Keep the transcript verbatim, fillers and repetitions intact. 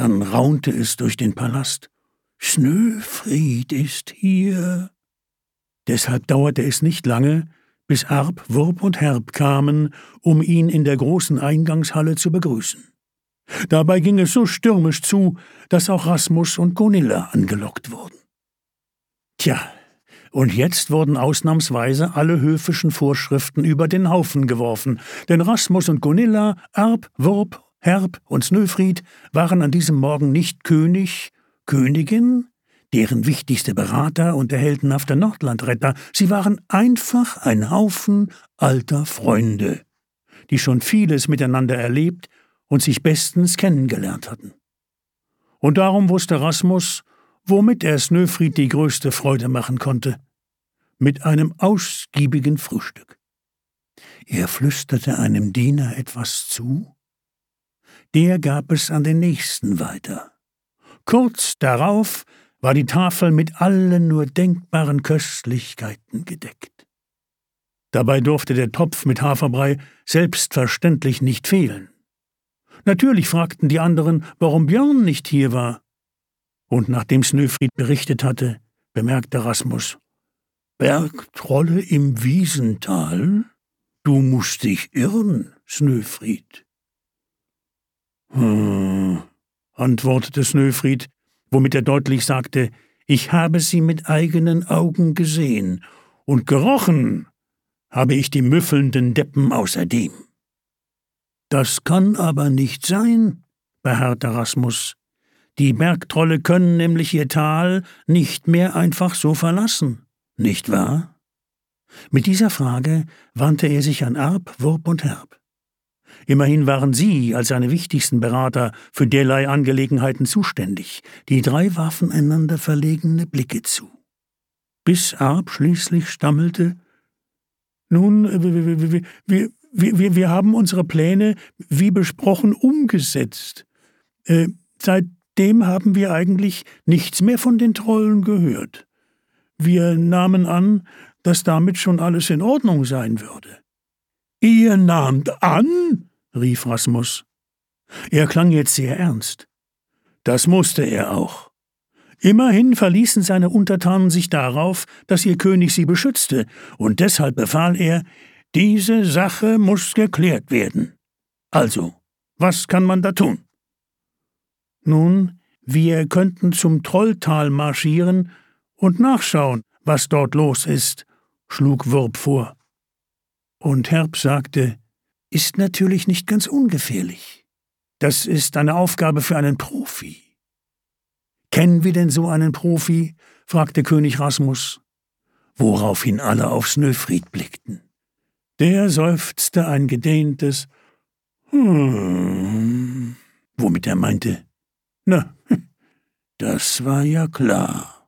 Dann raunte es durch den Palast. »Snöfried ist hier!« Deshalb dauerte es nicht lange, bis Arp, Wurp und Herb kamen, um ihn in der großen Eingangshalle zu begrüßen. Dabei ging es so stürmisch zu, dass auch Rasmus und Gunilla angelockt wurden. Tja, und jetzt wurden ausnahmsweise alle höfischen Vorschriften über den Haufen geworfen, denn Rasmus und Gunilla, Arp, Wurp, Herb und Snöfried waren an diesem Morgen nicht König, Königin, deren wichtigste Berater und der heldenhafte Nordlandretter, sie waren einfach ein Haufen alter Freunde, die schon vieles miteinander erlebt und sich bestens kennengelernt hatten. Und darum wusste Rasmus, womit er Snöfried die größte Freude machen konnte: mit einem ausgiebigen Frühstück. Er flüsterte einem Diener etwas zu, der gab es an den nächsten weiter. Kurz darauf war die Tafel mit allen nur denkbaren Köstlichkeiten gedeckt. Dabei durfte der Topf mit Haferbrei selbstverständlich nicht fehlen. Natürlich fragten die anderen, warum Björn nicht hier war. Und nachdem Snöfried berichtet hatte, bemerkte Rasmus: »Bergtrolle im Wiesental? Du musst dich irren, Snöfried.« »Hm«, antwortete Snöfried, womit er deutlich sagte, »ich habe sie mit eigenen Augen gesehen, und gerochen habe ich die müffelnden Deppen außerdem.« »Das kann aber nicht sein«, beharrte Rasmus. »Die Bergtrolle können nämlich ihr Tal nicht mehr einfach so verlassen, nicht wahr?« Mit dieser Frage wandte er sich an Arp, Wurp und Herb. Immerhin waren sie als seine wichtigsten Berater für derlei Angelegenheiten zuständig. Die drei warfen einander verlegene Blicke zu. Bis Arp schließlich stammelte: »Nun, wir, wir, wir, wir haben unsere Pläne, wie besprochen, umgesetzt. Äh, seitdem haben wir eigentlich nichts mehr von den Trollen gehört. Wir nahmen an, dass damit schon alles in Ordnung sein würde.« »Ihr nahmt an?« rief Rasmus. Er klang jetzt sehr ernst. Das musste er auch. Immerhin verließen seine Untertanen sich darauf, dass ihr König sie beschützte, und deshalb befahl er, diese Sache muss geklärt werden. Also, was kann man da tun? »Nun, wir könnten zum Trolltal marschieren und nachschauen, was dort los ist«, schlug Wurp vor. Und Herb sagte, »ist natürlich nicht ganz ungefährlich. Das ist eine Aufgabe für einen Profi.« »Kennen wir denn so einen Profi?« fragte König Rasmus, woraufhin alle auf Snöfried blickten. Der seufzte ein gedehntes »Hm«, womit er meinte, »na, das war ja klar.«